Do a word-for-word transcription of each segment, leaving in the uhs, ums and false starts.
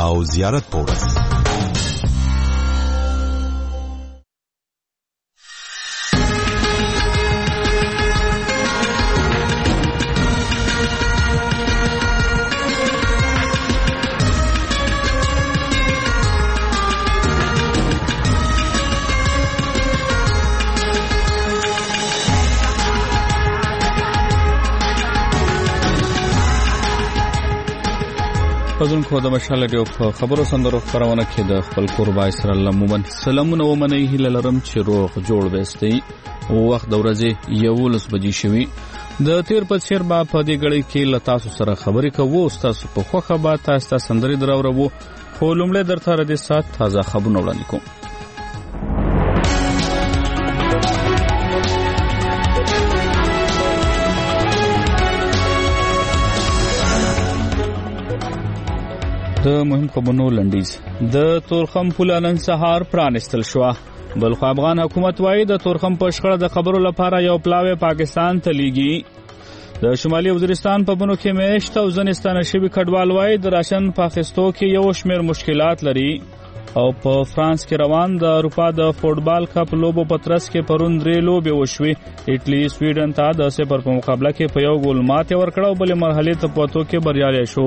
او زیارت په ورځ. پزونکو د مشال ډیو په خبرو سندرو خبرونه کې د خپل قربای سره الله مومن سلامونه ومنه هیله لرم چې روغ جوړ وستئ. وخت د ورځې یولس بجې شوي. د تیر په څیر با په دې غړي کې لتاسو سره خبرې کوو. تاسو په خوخه با تاسو سندري دراورو. خو لومړی درته را دي سات تازه خبرونه وړاندې کوم. د مهم خبرونو لنډیز. د تورخم پوله نن سهار پرانستل شو. بلخو افغان حکومت وايي د تورخم په شخړه د خبرو لپاره یو پلاوی پاکستان ته لیږي. د شمالي وزیرستان په بنو کې میشت او ځنستانه شوی کډوال وايي د راشن په اخیستو کې یو شمېر مشکلات لري. او په فرانس کې روان د اروپا د فوټبال کپ لوبو په ترڅ کې پرون درې لوبې وشوي. ایټلی سویډن ته د صفر په مقابله کې په یو ګول ماتې ورکړه او بلې مرحلې ته پاتو کې بریالی شو.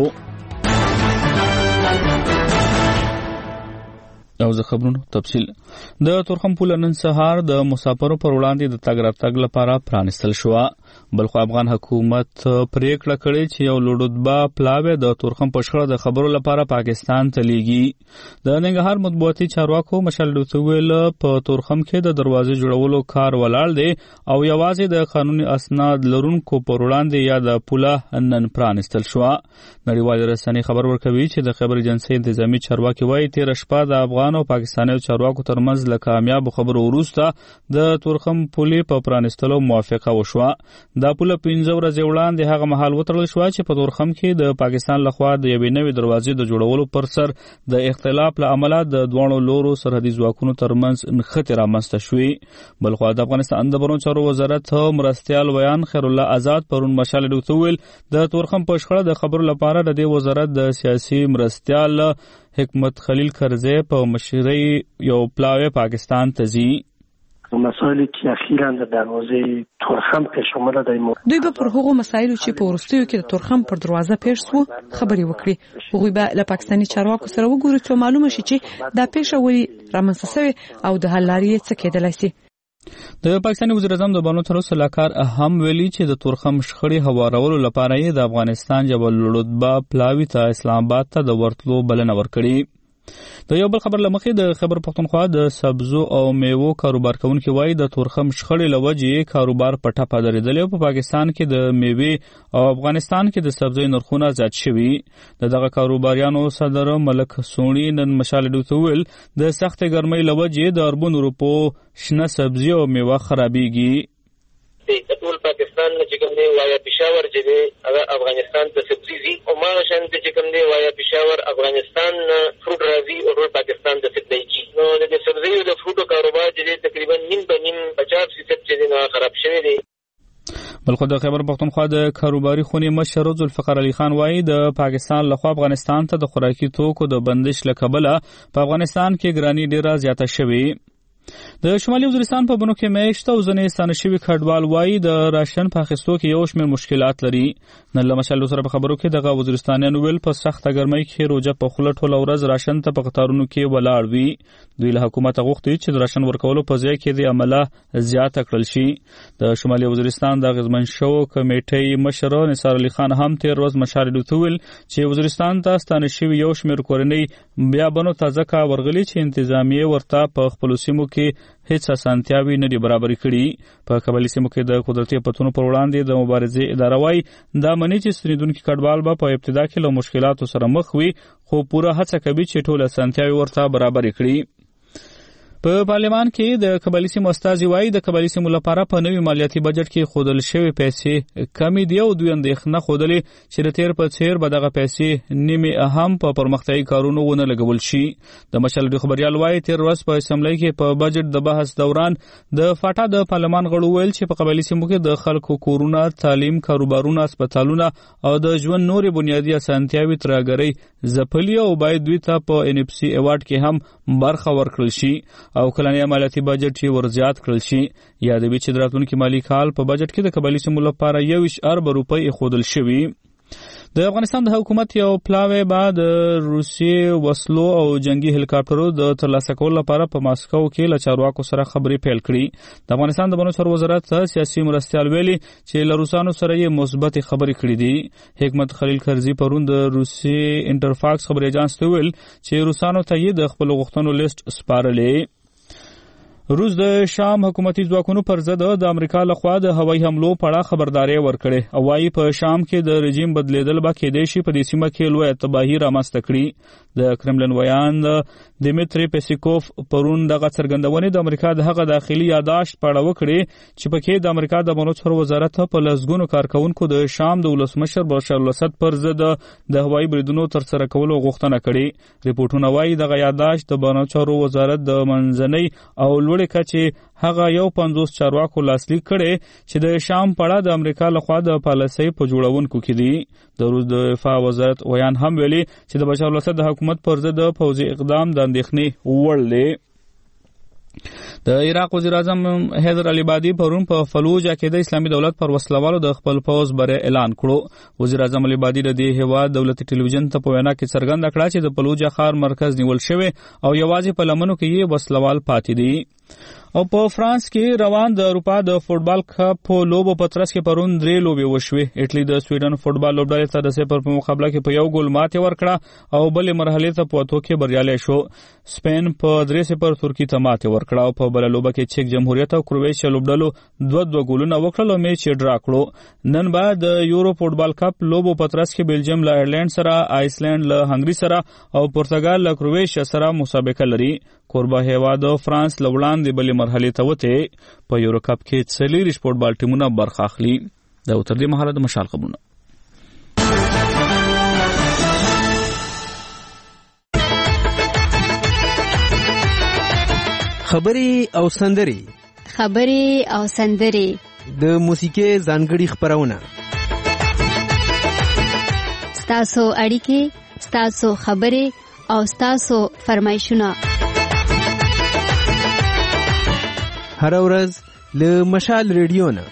او زه خبرونو تفصیل. د تورخم پوله نن سهار د مسافرو پر وړاندې د تګ راتګ لپاره پرانستل شو. بلخو افغان حکومت پریکړه کړې چې یو لوډوبا پلاوی د تورخم په شخړه د خبرو لپاره پاکستان ته لیږي. د ننګرهار مطبوعاتي چارواکو مشال ډوتویل په تورخم کې د دروازې جوړولو کار ولاړ دی او یوازې د قانوني اسناد لرونکو پر وړاندې یا د پوله نن پرانستل شو. نړیوال رسنۍ خبر ورکوي چې د خبر ایجنسۍ انتظامی چارواکي وايي تیر شپه د افغان او پاکستاني چارواکو ترمنځ له کامیاب خبرو وروسته د تورخم پولې په پرانستلو موافقه وشوه. دا پوله پنځه ورځې وړاندې هغه مهال وتړل شو چې په تورخم کې د پاکستان لخوا د یوې نوې دروازې د جوړولو پر سر د اختلاف له امله د دوه لورو سرحدي ځواکونو ترمنځ نښتې رامنځته شوې. بلخو د افغانستان د بهرنیو چارو وزارت مرستیال ویان خیر الله آزاد پرون مشال ډوته ویل د تورخم په شخړه د خبرو لپاره د دې وزارت د سیاسي مرستیال حکمت خلیل کرزی په مشرۍ یو پلاوی پاکستان ته ځي. مسائلی که اخیراً در دروازه تورخم پیش اومده دایمو دوی به پر هغو مسایلو چې په وروستیو کې د تورخم پر دروازه پیښ شو خبرې وکړي. هغوی به له پاکستاني چارواکو سره وګوري چې معلومه شي چې دا پیښه ولې رامنځته شوې او د حل لارې څه کېدلی شي. د پاکستاني وزیر اعظم د بانو تر سلاکار هم ویلي چې د تورخم شخړې هوارولو لپاره یې د افغانستان جبل لوډبا پلاوی ته اسلام آباد ته د ورتلو بلنه ورکړي. د یو بل خبر لمخې د خبر پښتونخوا د سبزو او میوو کاروبار کوونکي وایي د تورخم شخړې لوجې کاروبار په ټپه درېدلی او په پاکستان کې د میوې او افغانستان کې د سبزیو نرخونه زیات شوي. د دغه کاروباریانو صدر ملک سونی نن مشال ډوته ویل د سختې ګرمۍ لوجې د اربونو روپو شنه سبزي او میوه خرابېږي. د ټول پاکستان نه چې کوم دی وایا پېښور چې دی هغه افغانستان ته سبزي ځي او ما شان چې کوم دی وایا پېښور افغانستان فروټ راځي او ټول پاکستان ته سبزي ځي. نو د سبزیو د فروټو کاروبار چې دی تقریبا نیم په نیم پچاس فیصد چې دی نو خراب شوی دی. بلخو د خیبر پښتونخوا د کاروباري خونې مشر ذوالفقار علي خان وايي د پاکستان لخوا افغانستان ته د خوراکي توکو د بندش له کبله په افغانستان کې ګراني ډیره زیاته شوې. د شمالي وزیرستان په بنو کې میشت او ځنې ستانه شوي کډوال وايي د راشن په اخیستو کې یو شمېر مشکلات لري. نن له مشال سره په خبرو کې دغه وزیرستانیانو ویل په سخته ګرمۍ کې روجه په خوله ټوله ورځ راشن ته په قطارونو کې ولاړ وي. دوی له حکومته غوښتي چې د راشن ورکولو په ځای کې د عمله زیاته کړل شي. د شمالي وزیرستان د اغیزمن شوو کمیټې مشر نثار علي خان هم تیر ورځ مشال ډوته ویل چې وزیرستان ته ستانه شوي یو شمېر کورنۍ بیا بنو تازه کا ورغلي چې انتظامیه ورته په خپلو سیمو کې هیڅ اسانتیاوي نه دي برابرې کړي. په قبایلي سیمو کې د قدرتي پتونو پر وړاندې د مبارزې اداره وايي دا مني چې ستنیدونکي کډوال به په ابتدا کې له مشکلاتو سره مخ وي خو پوره هڅه کوي چې ټول اسانتیاوي ورته برابرې کړي. په پارلمان کې د قبایلی سیمو استازي وایي د قبایلی سیمو لپاره په نوي مالیاتي بجټ کې خودل شوی پیسې کمی دی او دوی اندېښنه خودلې چې د تیر په څیر به دغه پیسې نیمه اهم په پرمختیايي کارونو ونه لګول شي. د مشال د خبريال وایي تیر ورځ په اسمبلی کې په بجټ د بحث دوران د فاټا د پارلمان غړو ویل چې په قبایلی سیمو کې د خلکو کورونه، تعلیم، کاروبارونه، هسپتالونه او د ژوند نورې بنیادی اسانتیاوې ترګري ځپلي او باید دوی ته په ان اف سي ایوارډ کې هم برخه ورکړل شي او کلنی مالیاتي بجټ یې ورزیات کړل شي. یادوي چې د راتلونکي مالي کال په بجټ کې د قبایلی سیمو لپاره یویشت ارب روپۍ ایښودل شوي. د افغانستان د حکومت یو پلاوی بعد روسي وسلو او جنگي هلیکاپټرو د ترلاسه کولو لپاره په ماسکو کې له چارواکو سره خبرې پیل کړې. د افغانستان د بنو چارو وزارت سیاسي مرستیال ویلي چې له روسانو سره یې مثبت خبرې کړې دي. حکمت خلیل کرزي پرون د روسي انټرفاکس خبري اژانس ته ویل چې روسانو ته یې د خپل غوښتنو لیست سپارلې. روس د شام حکومتي ځواکونو پر ضد د امریکا لخوا د هوایي حملو په اړه خبرداري ورکړې او وايي په شام کې د رژیم بدلیدل به کېدای شي په دې سیمه کې لویه تباهي رامنځته کړي. د کرملن ویان دیمیتری پیسکوف پرون دغه څرګندونې د امریکا د هغه داخلي یاداشت په اړه وکړې چې پکې د امریکا د بنو چارو وزارت په لسګونو کارکونکو د شام د ولسمشر بشار الاسد پر ضد د هوایي بریدونو ترسره کولو غوښتنه کړې. ریپورتونه وايي دغه یاداشت د بنو چارو وزارت د منځنۍ او لوړې کچې هغه یو پنځوس چارواکو لاسلیک کړي چې د شام په اړه د امریکا لخوا د پالیسۍ په جوړونکو کې دي. د روس د دفاع وزارت ویان هم ویلي چې د بشار الاسد د حکومت پر ضد پوځي اقدام د اندېښنې وړ دی. د عراق وزیر اعظم حیدر العبادي پرون په فلوجه کې د اسلامي دولت پر وسلوالو د خپل پوځ بری اعلان کړو. وزیر اعظم العبادي د دې هیواد دولتي ټلویزیون ته په وینا کې څرګنده کړه چې د فلوجه ښار مرکز نیول شوی او یوازې په لمنو کې یې وسلوال پاتې دي. او په فرانس کې روان د اروپا د فوټبال کپ په لوبو په ترڅ کې پرون درې لوبې وشوې. اټلی د سویډن فوټبال لوبډلې ته د صفر په مقابله کې په یو ګول ماتې ورکړه او بلې مرحلې ته په وتو کې بریالی شو. سپین په درې صفر ترکیې ته ماتې ورکړه او په بله لوبه کې چک جمهوریت او کرویشیا لوبډلو دوه دوه ګولونه وکړل او میچ یې ډرا کړو. نن به د یورو فوټبال کپ لوبو په ترڅ کې بلجیم له آیرلینډ سره، آیسلینډ له هنګري سره او پرتګال له کرویشیا سره مسابقه لري. کوربه هیواد فرانس له وړاندې بلې مرحلې ته وته. په یورو کپ کې څلور فوټبال ټیمونه برخه اخلي. دا تر دې مهاله د مشال خبرونه. خبري او سندري خبري او سندري د موسیقي ځانګړي خبرونه. ستاسو اړیکې، ستاسو خبري او ستاسو فرمایشونه هر ورځ له مشال ریډیو نه.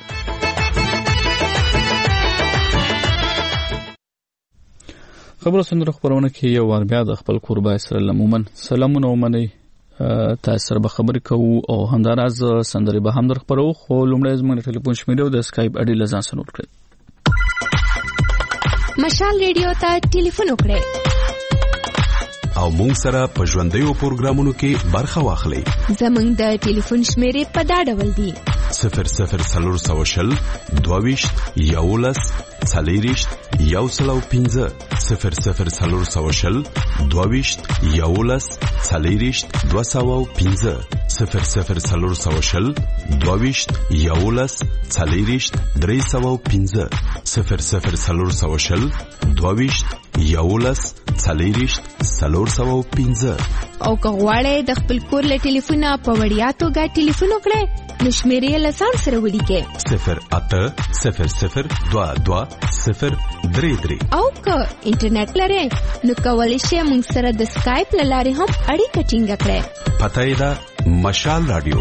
خبرو سندرو خبرونه کې یو وار بیا د خپل کوربای سره لمومن سلامونه ومني. تاسو سره به خبرې کوو او همداراز سندري به هم در خبرو. خو لومړی زموږ ټلیفون شمیره د اسکایپ اډي لزان سنور کړئ. مشال ریډیو ته ټلیفون وکړئ او مونږ سره په ژوندیو پروګرامونو کې برخه واخلئ. زموږ د ټلیفون شمیرې په دا ډول دي: صفر صفر څلور سوه شل دوه ویشت یولس څلېرویشت یو سل او پنځه صفر صفر څلور سوه شل دوه ویشت یولس څلېرویشت دوه سوه او پنځه صفر صفر څلور سوه شل دوه ویشت یولس څلېرویشت درې سوه او پنځه صفر صفر څلور سوه شل دوه ویشت یولس څلېرویشت څلور سوه او پنځه. او که غواړئ د خپل کور له ټلیفونه په وړیا توګه ټلیفون وکړئ نو شمیرې له ځان سره ولیکئ: صفر اته صفر صفر دوه دوه صفر درې درې. او که انټرنیټ لرئ نو کولی شئ موږ سره د سکایپ له لارې هم اړیکه ټینګه کړئ. پته یې ده مشال رادیو.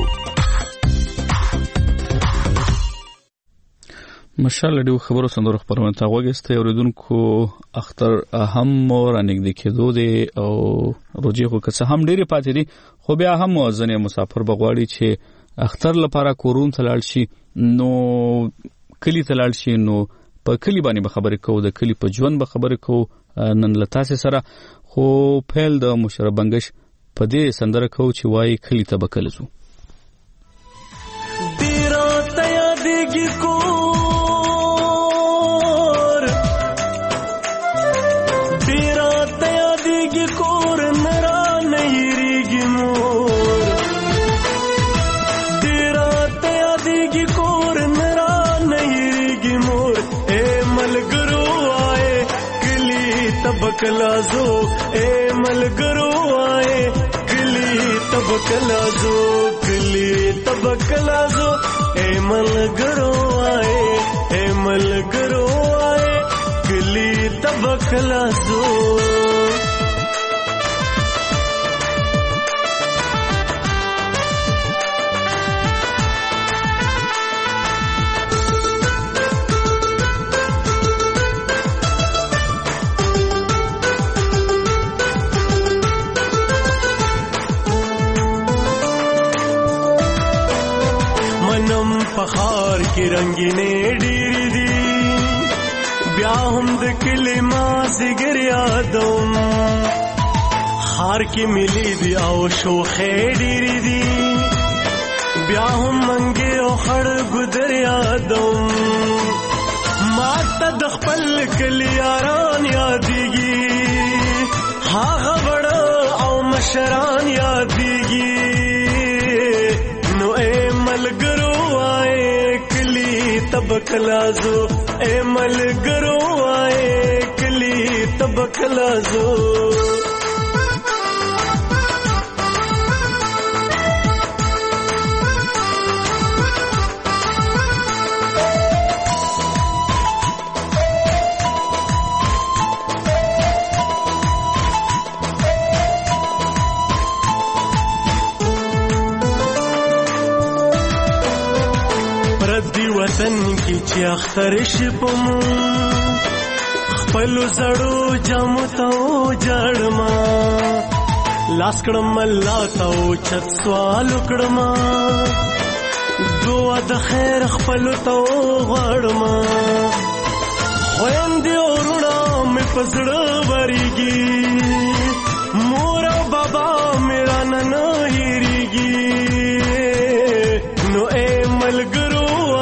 مشال رادیو خبرو سندرو خبرونه ته وګورئ. اوریدونکو اختر هم رانګدې کېدو دي او روجي خو که څه هم ډېرې پاتې دي خو بیا هم ځینې مسافر بغواړي چې اختر لپاره کورون ته لاړ شي نو کلی ته لاړ شي نو په کلی باندې به خبرې کوو، د کلی په ژوند به خبرې کوو نن له تاسې سره. خو پیل د مشرف بنګش په دې سندره کوو چې وایي کلی ته به کله ځو. تیرا تیا دیگی کور تیرا تیا دیگی کور نرا نیریگی مور تبکلازو اے ملګرو وای کلی تبکلازو کلی تبکلازو اے ملګرو وای اے ملګرو وای کلی تبکلازو پخار کی رنگینې ډېرې دي بیا هم د کلي مازدیګر یادوم هار کې ملي دي او شوخې ډېرې دي بیا هم منګې او خړ ګودر یادوم ما ته د خپل کلي یاران یادېږي هغه وړه او مشران یادېږي نو اے ملګرو تبکلازو اے ملګرو وای کلی تبکلازو وطن کی چې اختر شپم خپل زړو جامو ته جړما لاس کړم الله ته چت سوال کړم دعا د خیر خپل ته غړما خويندې ورونه مې پزړه وريږي مور او بابا میرا نن هېریږي نو اے ملګرو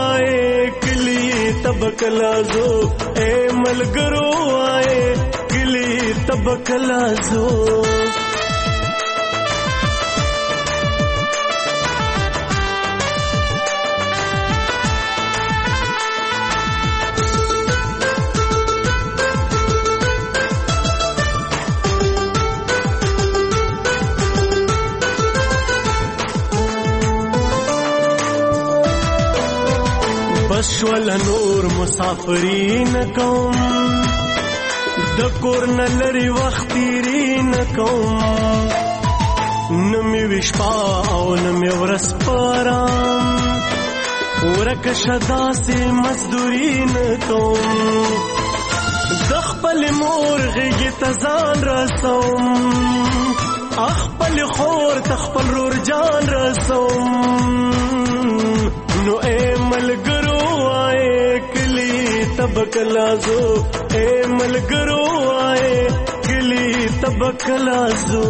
تبکلازو اے ملګرو وای کلی تبکلازو شول نور مسافرین کوم د کور نه لري وخت تیرین کوم نمی وشپا او نمی ورس پارام ورک شدا سی مزدورین کوم د خپل مور غیږ ته ځان رسوم خپل خور ته خپل رور جان رسوم نو اے ملګرو تبکلازو اے ملګرو وای کلی تبکلازو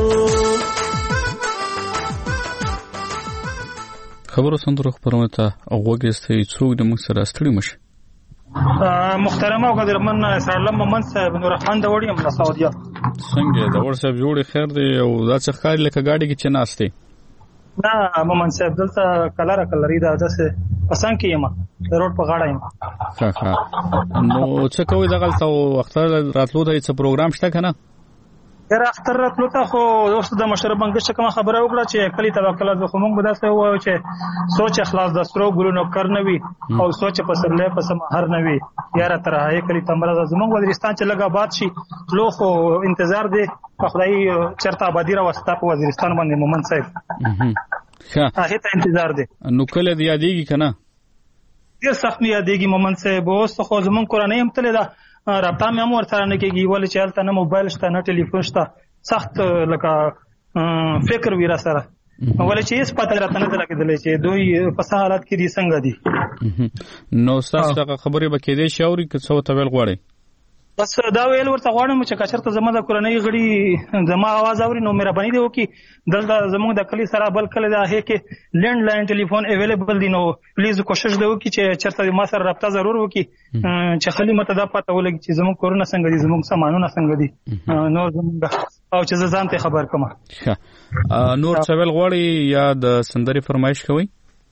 خبرو سندرو خبرونه ته اوګهسته څوک د موږ سره ستړي مشه محترم او قدرمن سالم محمد صاحب نور خان د وړي املا سعودیا څنګه د ور صاحب جوړ خیر دی او دا څه ښکار لکه گاډي کې چناستي نه محمد صاحب دلته کلره کلری دا داسه پسند کیما روډ په غاړه یم ښه ښه نو څه کوي دغه وخت راتلو ته څه پروګرام شته کنه هر اختر راتلو ته خو دوست د مشر بنګش کوم خبره وکړه چې کلی توکل د خمون بداسه وایو چې سوچ اخلاص د سترو ګلونو کرنوي او سوچ په سرله په سم هر نوي یاره تر هي کلی تمره زمونږ وزیرستان چې لګا باد شي لو خو انتظار دی خدای چرته آبادی را وستا په وزیرستان باندې مومن صاحب ښه هغه ته انتظار دی نو کله دی یادېږي کنه ډیر سخت یادېږي مومن صاحب اوس خو زمونږ کورنۍ هم تل دا رابطه مې هم ورته نه کېږي ولې چې هلته نه موبایل شته نه ټلیفون شته سخت لکه فکر ویرا سره ولې چې هیڅ پته راته نه لګېدلی چې دوی په څه حالت کې دي څنګه دي نو ستاسو دغه خبرې به کېدی شي اوري که څه ورته ویل غواړئ بس دا ویل ورته غواړم چې کچرته زما د کورنۍ غړي زما आवाज اوري نو مهرباني دی وکړي دلته زموږ د کلی سره بل کله دا هي کې لینډ لاین ټلیفون اویلیبل دی نو پلیز کوشش دی وکړي چې چرته ما سره رابطه ضرور وکړي چې خلی مته دا پته ولګي چې زموږ کورونه څنګه دي زموږ سامانونه څنګه دي نو زموږ او چې ځان ته خبر کوم نور څه ویل غواړي یا د سندري فرمایش کوي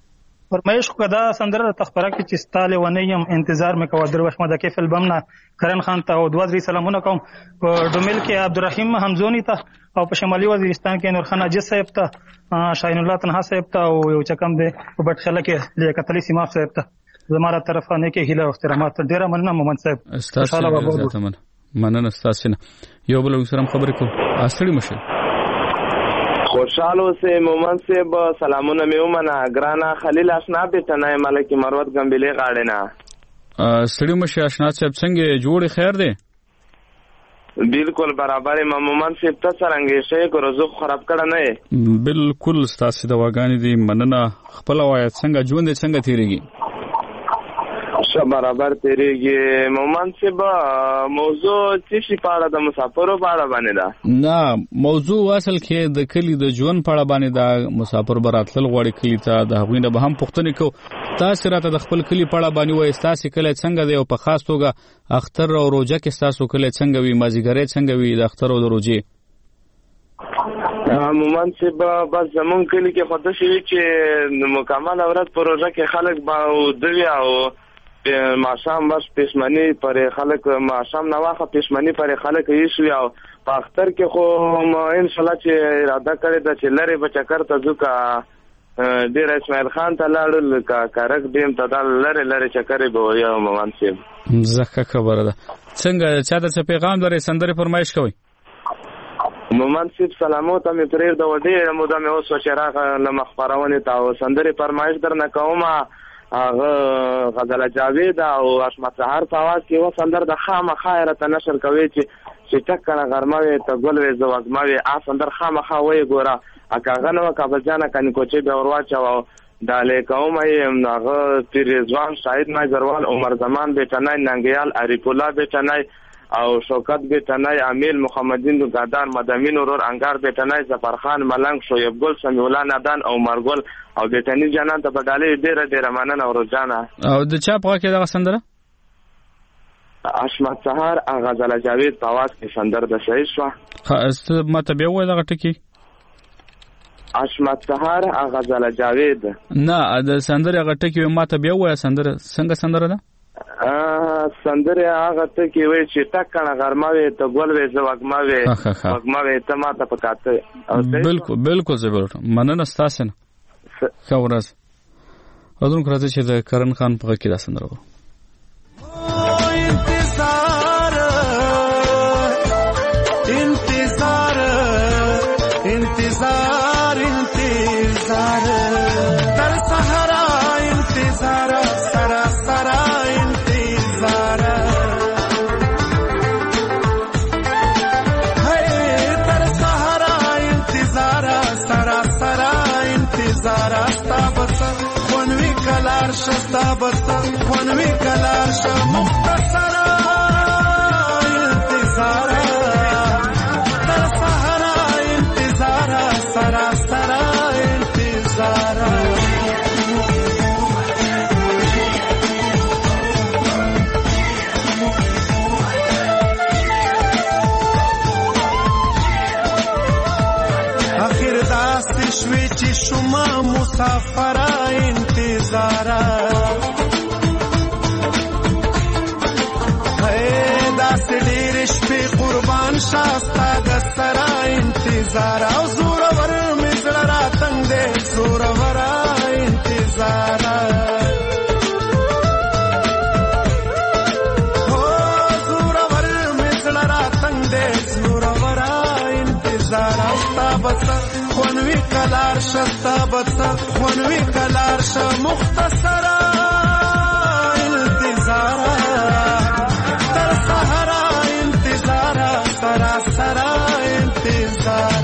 فرمایش خو دا سندره تخبره کې چې ستاله ونیم انتظار مې کوه در وخت مده کې فلبم نه کرن خان ته او دوازري سلامونه کوم په ډومل کې عبدالرحیم حمزونی ته او په شمالي وزیرستان کې نور خان اجز صاحب ته شاهین الله تنها صاحب ته او یو چکم دی په بټخله کې لیاقت سیما صاحب ته زماره طرفه نه کې هیله او احترامات ډیره مننه محمد صاحب استاد مننه استاد سينه یو بل سره خبرې کوم اصلي مشه خوشحال اوسه مومن صاحب سلامونه مې ومنه ګرانا خلیل آشنا بیٹنه ملک مروت ګمبلې غاړه نه سړی مشه آشنا صاحب څنګه جوړ خیر دی بالکل برابر ما مومن صاحب ته څنګه شي کو روزو خراب کړه نه بالکل ستاسو د واغانی دی مننه خپل وایي څنګه ژوند څنګه تیریږي ش برابر تیریږي مومن صاحب موضوع چې په اړه د مسافرو په اړه باندې ده نه موضوع اصل کې د کلی د ژوند په اړه باندې ده مسافر براتل غوړي کلی ته د هغوی نه به هم پوښتنه کو تاسو راته د خپل کلی په اړه باندې وایي تاسو کله څنګه دی او په خاص توګه اختر او روزه کې تاسو کله څنګه وي مازیګری څنګه وي د اختر او د روزه مومن صاحب بس زمون کلی کې خود شي چې مکمل اورات پروژه کې خلک با دوی او ماشام بس پښمنی پر خلک ماشام نواخه پښمنی پر خلک یې او په اختر کې خو ان شاء الله چې اراده کړی د چلره بچکر ته ځکه ډیر اسماعیل خان ته لاړل کا کارک دیم ته دل لره لره چکرې به یو مومن صاحب زکه خبره ده څنګه چا د پیغام لري سندره فرمایش کوي مومن صاحب سلامو ته مې پرېږ د وډې مودا مې اوس چراغ لمخبرونه تا سندره فرمایش درنه کومه هغه غزل جاوید او اشمت سحر په आवाज کې و سندر د خامه خیرته نشر کوي چې چې ټکړه غرمه ته ګل وې زوګموي ا سندر خامه خوي ګوره اکاغه نو کابل جانا کني کوچې به ورواچو د لیکومه هغه پیر رضوان شاهد نایزروال عمر زمان بیٹنای ننګیال عریف الله بیٹنای او شوکت بیٹنای امیل محمدین دغدار مدامین اورور انګار بیٹنای ظفر خان ملنګ شعیب ګل سمیع الله ندان او مرګل او بیٹنی جنان ته بدالې ډیره ډیره مننه او روزانه او د چا په کې دا سندره اشمت سحر غزل جاوید په आवाज کې سندر د صحیح شو خاص مته به وای دا ټکی اشمت سحر غزل جاوید نه د سندره غټکی مته به وای سندره څنګه سندره ده ا سندره هغه ته کې وای چې ټکړه غرمه ته ګل وې زوګموي وګموي ته ماته پکاته بالکل بالکل زبر مننه تاسو نه خبرز اذن کراته چې د کرن خان په کې دا سندره و انتظار انتظار انتظار انتظار در صحرا انتظار سرا سرا انتظار ہے در صحرا انتظار سرا سرا انتظار استا بس خونوي کلار شستا بس خونوي کلار ش مختصر انتظار در صحرا انتظار سرا سرا انتظار اخر داست شوی چی شما مسافر انتظار ہے داست دیرش پی قربان شاستا دسترا انتظار او زور ور مزل را تنگ دے زور ور انتظار او زور ور مزل را تنگ دے زور ور انتظار استا بس خونوي کلار شستا بس خونوي کلار ش مختصر انتظار در صحرا انتظار سرا سرا انتظار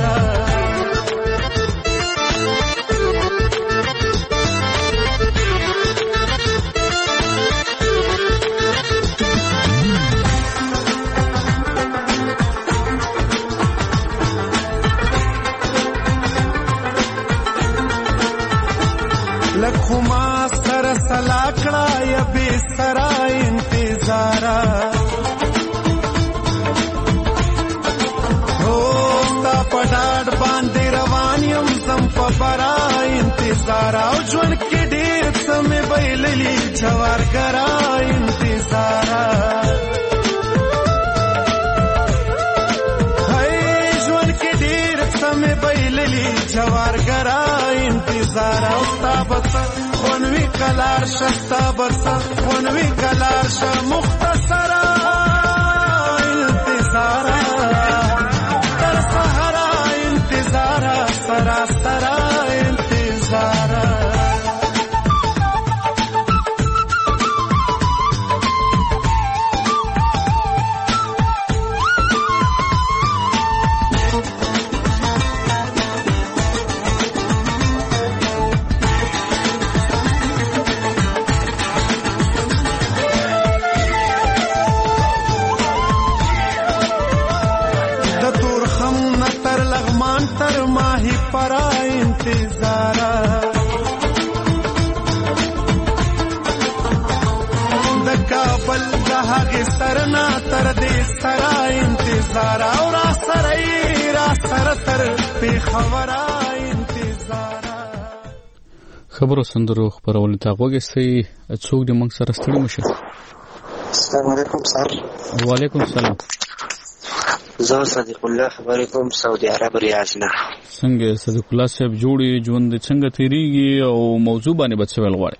لکھما سر سلاکڑا یا بے سرا انتظارا ہو تا پڑاڑ باندې روانیم زم په برا انتظارا او ژوند کې ډېر سمې بایللي جوارګرا انتظارا جوارګرا انتظار او ستا بسر خونوي کلار شستا بسر خونوي کلار ش مختصرا انتظار تر سهرا انتظار سرا سرا انتظار تر ماهی پرا انتظارا د کابل د هغې سرنا تر دې سره انتظارا او را سره را سره تر پېښوره انتظارا. خبرو سندرو خپرونې ته غوږ ایښئ. څوک دې موږ سره ستړي مه شي. السلام علیکم سر. وعلیکم السلام. زه صدیق الله خبرې کوم سعودي عرب ریاض نه. څنګه صدیق الله صاحب جوړې ژوند څنګه تیریږي او موضوع باندې به څه ویل غواړئ؟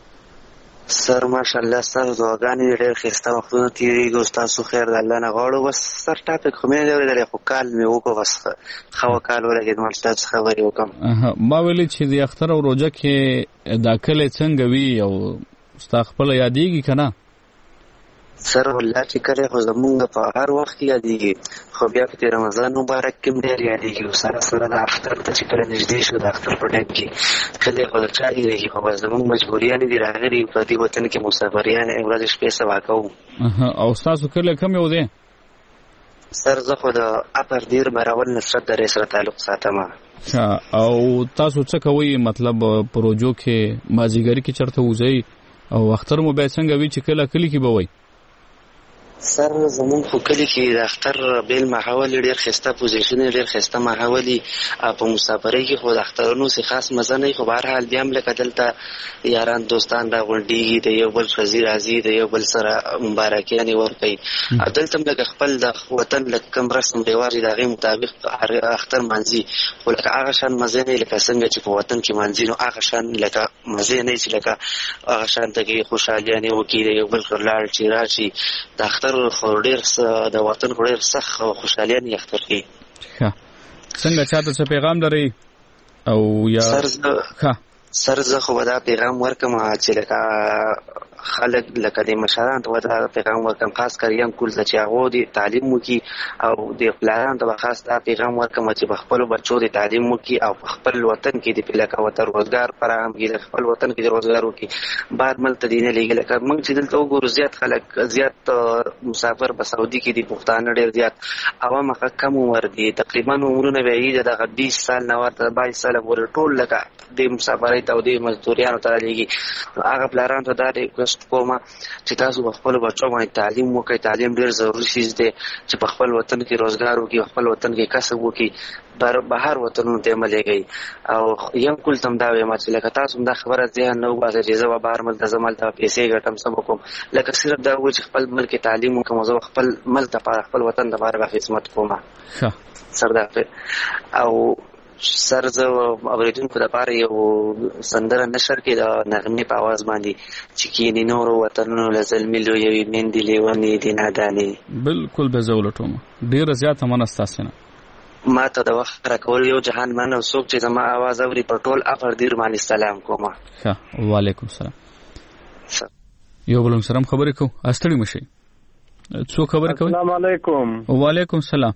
سر ماشاءالله ستاسو دعاګانې ډېر ښایسته وختونه تېرېږي او ستاسو خیر د الله نه غواړو. بس سر ټاپک خو مې نه دی اورېدلی خو کال مې وکړو بس ښه کال ولګېد ما ستاسو خبرې وکړم. ما ویلې چې د اختر او روژه کې دا کلی څنګه وي او ستا خپله یادېږي که نه؟ سر والله چې کله خو زمونږ په هر وخت کې یادېږي خو بیا په دې رمضان مبارک کې هم ډېر یادېږي او سره سره د اختر ته چې کله نږدې شو د اختر په ټایم کې کلی خو د چا هېرېږي خو بس زمونږ مجبوریانې دي راغلي په دې وطن کې مسافریانې ورځې شپې سبا کوو. او ستاسو کلی کوم یو دی؟ سر زه خو د اپر دیر مراول نصرت درې سره تعلق ساتم. او تاسو څه کوئ مطلب په روژو کې مازدیګري کې چېرته وځئ او اختر مو بیا څنګه وي چې کله کلي کې به وئ؟ سر زمون خو کلی کې د اختر بیل ماحول ډېر ښایسته پوزیشن ډېر ښایسته ماحول په مسافرۍ کې خو د اخترونو څه خاص مزه نه وي خو بهرحال بیا هم لکه دلته یاران دوستان راغونډېږي د یو بل ښځې راځي د یو بل سره مبارکیانې ورکوي او دلته هم لکه خپل د وطن لکه کوم رسم رواج د هغې مطابق اختر مانځي خو لکه هغه شان مزه نه وي لکه څنګه چې په وطن کې مانځي نو هغه شان لکه مزه نه وي چې لکه هغه شان ته کې خوشحالیانې وکړي د یو بل سره لاړ چې راشي د اختر خو ډېر د وطن خو ډېر سخت او خوشحالیانې اختر کوي. ښه څنګه چاته څه پیغام لرئ او یا سر سر زه خو به دا پیغام ورکم چې لکه خلک لکه د مشرانو ته به دا پیغام ورکم خاص کر یم کول ته چې هغو د تعلیم وکړي او د پلارانو ته به خاص دا پیغام ورکم چې په خپلو بچو د تعلیم وکړي او په خپل وطن کې د لکه ورته روزګار فراهم کړي د خپل وطن کې د روزګار وکړي بهر ملک ته دې نه لېږي لکه موږ چې دلته وګورو زیات خلک زیات مسافر په سعودي کې دي پښتانه ډېر زیات عوام هغه کم عمر دي تقریبا عمرونه به یې دغه بیس سال نه ورته بایس ساله پورې ټول لکه د مسافرۍ ته او د مزدوریانو ته رالېږي هغه پلارانو ته دا کومه چې تاسو په خپل بچو باندې تعلیم وکړئ تعلیم ډېر ضروري چیز دی چې په خپل وطن کې روزګار وکړي خپل وطن کې کسب وکړي بهر وطنونو ته مه لېږئ او یم کول ته هم دا وایم چې لکه تاسو هم دا خبره ذهن نه وباسئ چې زه به بهر ملک ته ځم هلته پیسې ګټم څه به کوم لکه صرف دا وایي چې خپل ملک کې تعلیم وکړم زه خپل ملک دپاره خپل وطن دپاره به خدمت کوم. سر دا او سر زه اورېدونکو دپاره یو سندره نشر کې د نغمې په اواز باندې چې کینې نورو وطنونو له زلمي لویوي میندې لیونې دي نادانې. بلکل به زه ولټوم ډېره زیاته مننه ستاسې نه ما ته د وخت راکول یو جهان من او څوک چې زما اواز اوري په ټول افر دیر باندې سلام کوم. ښه وعلیکم السلام. یو بل سره خبرې کوو ستړي مه شئ. څوک خبرې کوي؟ السلام علیکم. وعلیکم السلام.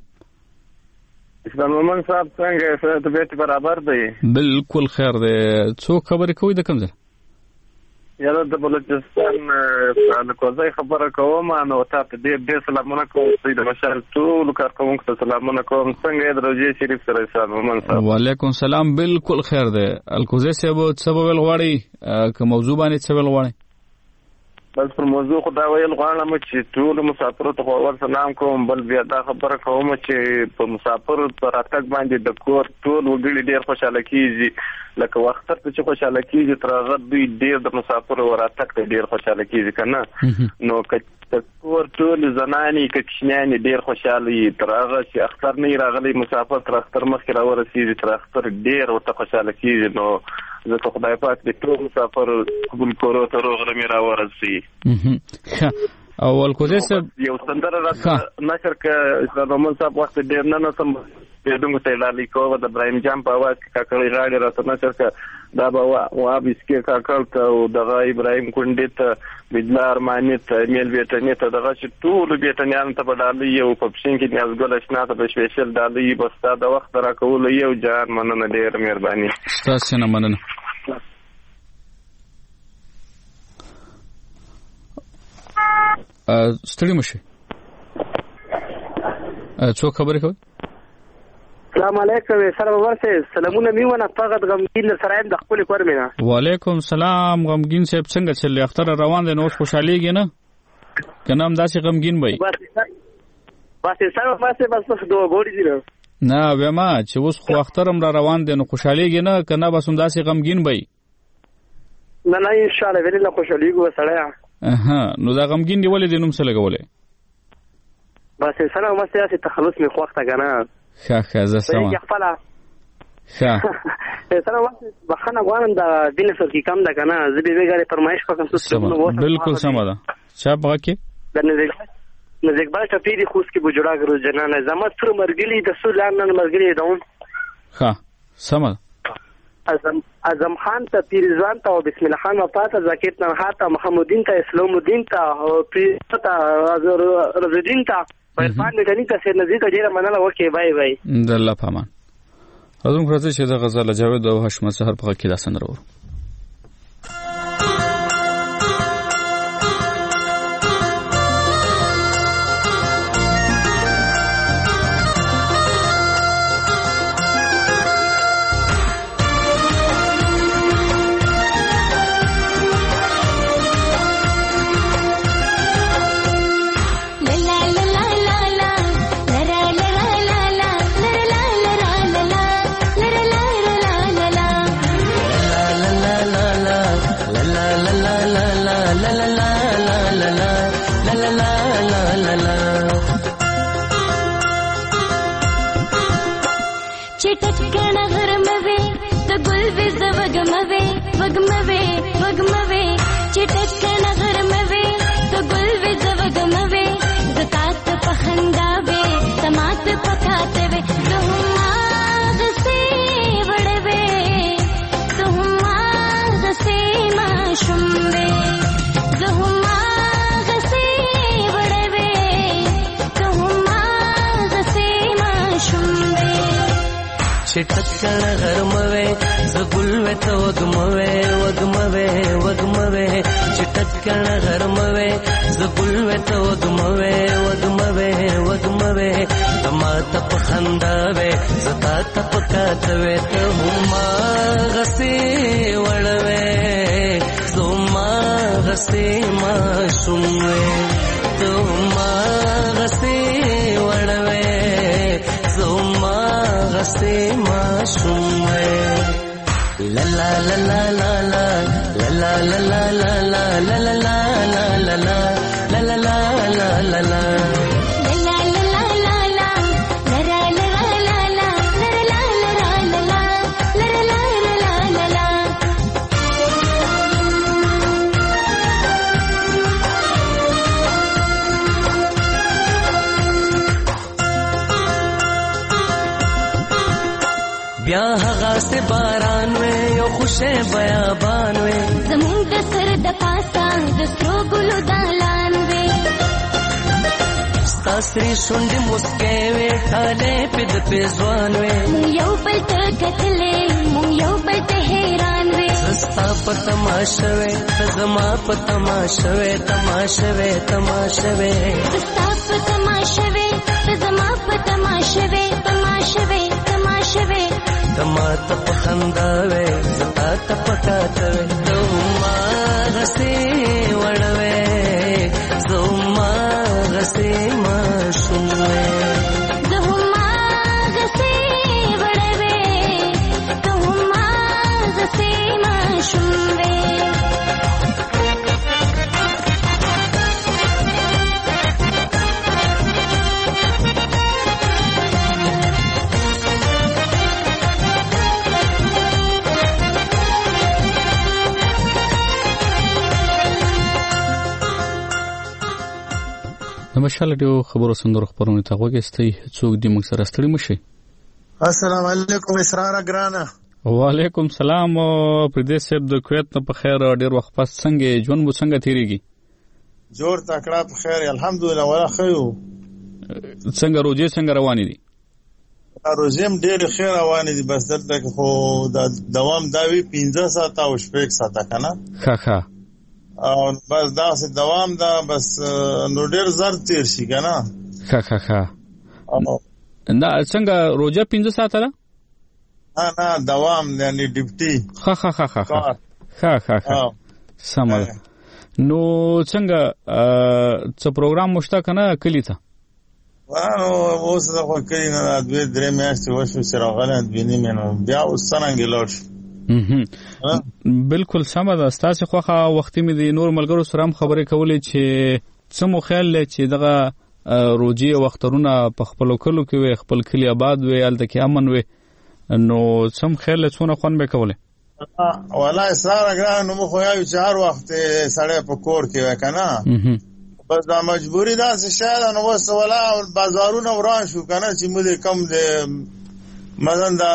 اسلام مومن صاحب څنګه طبیعت برابر دی؟ بالکل خیر دی. څوک خبرې کوي د کوم ځای؟ یاره د بلوچستان الکوزی خبره کوم نو تاسو ډېر ډېر سلامونه کوم سید مشر ټول کارکونکو ته سلامونه کوم. څنګه د روزي شریف سره اسلام مومن صاحب؟ وعلیکم السلام. بالکل خیر دی. الکوزی صاحب څه ویل غواړي که موضوع باندې څه ویل غواړي؟ بس پر موضوع خدا ویل غواړم چې ټول مسافرو ته ور سلام کوم. بل بیا دا خبره کوم چې په مسافرو پر اتک باندې د کور ټول وګړي ډیر خوشاله کیږي، لکه وخت ته چې خوشاله کیږي تر هغه دوی ډیر د مسافرو ور اتک ته ډیر خوشاله کیږي کنه. نو که کور ټول زنانی که کښنیانی ډیر خوشاله وي، تر هغه چې اختر نه راغلی مسافر تر اختر مخکې راورسیږي تر اختر ډیر ورته خوشاله کیږي. نو زه ته خدای پاک دې ټول مسافر قبول کړو ته روغ رمې راورسي. اول کوزه صاحب یو سندره راته نشر ک اسلام صاحب وخت ډیر نه نسم دغه ته لالي کوو د ابراهيم جام په आवाज کې کاکړی راډیو راته نشر ک دا به وا بسکه کاکړ ته او دغه ابراهيم کونډې ته بدلار مانیت میل بیتنی ته دغه چې ټول بیتنیان ته بدالي یو په پښین کې نیاز ګل شنا ته په سپیشل دالي بس دا د وخت را کول یو جان مننه ډیر مهرباني. تاسو نه مننه. ستړي مشه څو خبرې کوي؟ السلام علیکم سره ورسه سلامونه میونه فقط غمگین سرایم د خپل کور مینا. وعلیکم سلام غمگین صاحب څنګه چلې اختر روان دي نو خوشاليږي نه کنه هم داسې غمگین وای بس سره واسه بس دوه ګوري دي نه وېما چې اوس خو اخترم را روان دي نو خوشاليږي نه کنه بس هم داسې غمگین وای نه نه ان شاء الله ویل خوشاليږي وسړیا. اها نو دا غمگین دی ولې د نوم څه لګولې؟ بس سره واسه چې تخلص می خوخته کنه ښه ښه زه سم ښه سره واسه بخنه غواړم د دین سر کې کم ده کنه زه به وګړي فرمایش کوم څه بالکل سم ده چا بغه د نزدیک باندې ټپی خوس کې بجوړا غرو جنانه زمات پر مرګلی د سولان نن مرګلی دون ښه سم اعظم اعظم خان ته پیرزوان ته او بسم الله خان وفات زکیت نه هاته محمودین ته اسلام الدین ته او پیر ته رزدین ته عرفان دې ته سر نزدیک ډیره مننه وکي بای بای د الله پامان. حضور فرض چې د غزل جاوید او حشمت سحر په کې داسن ورو چټکړ غرموي زګلوي ته وګموي وګموي وګموي چټکړ غرموي زګلوي ته وګموي وګموي وګموي تما ته پخنداوي زتا ته پکاتوي ته ما غسي وړوي زما غسي ما شوموي ته ما غسي وړوي زما غسي ما شوموي لا لا لا لا لا لا لا لا لا لا لا لا لا لا لا لا لا لا لا بیا هغه سه باران وې یو خوشه بیابان وې زمون د سر د پاسان د سترو ګلو دالان وې ستاسري شونډې مسکې وې ټاله پد پېزوان وې یو بل ته کتلې مون یو بل ته حیران وې ستا په تماشه وې زما په تماشه وې تماشه وې تماشه وې ستا په تماشه وې زما په تماشه وې تماشه وې تماشه وې تما تپ خنداوي زتا تپ کاتوي دوما غسي وړوي زوما غسي ما شوموي دوما غسي وړوي دوما غسي ما شوموي مشال ډیو خبرو سندرو خبرونه ته وګستئ څوک دې موږ سره ستړي مشي. السلام علیکم اسرار ګرانه. وعلیکم سلام پردیس صاحب د کویت نه په خیر ډیر وخت پس څنګه ژوند مو څنګه تیریږي؟ جوړ تکړه په خیر الحمدلله ولا خیو. څنګه روزي څنګه روانې دي؟ روزیم ډیر خیر روانې دي بس دلته خو د دوام داوی پنځه ساعته او شپږ ساعته کنه. ښه ښه. او بس دا سه دوام دا بس نو ډیر زر تیر شي کنه. ښه ښه ښه. دا څنګه روزه پنځه ساعته ده؟ نه نه دوام یعنی ډیوټي. ښه ښه ښه ښه ښه ښه ښه سمه. نو څنګه څه پروګرام مشته کنه کلی ته؟ نو اوس دا خو کلی نه دوه درې میاشتې وشو چې راغله دوینې مې بیا اوس څنګه لاړ شو. بالکل سمه ده. ستاسو خوخه وختي مې د نور ملګرو سره هم خبرې کولې چې څه مو خیال لري چې دغه روزي وختونه په خپل کلو کې وي خپل کلی آباد وي الته کې امن وي نو څم خیال له څونه خون به کوله؟ والله اسرار اگر نو مو خو یو چې هر وخت سړی په کور کې وای کنه بس دا مجبوری دا څه شاید نو وس ولا بازارونه وران شو کنه چې موږ کم د مثلا دا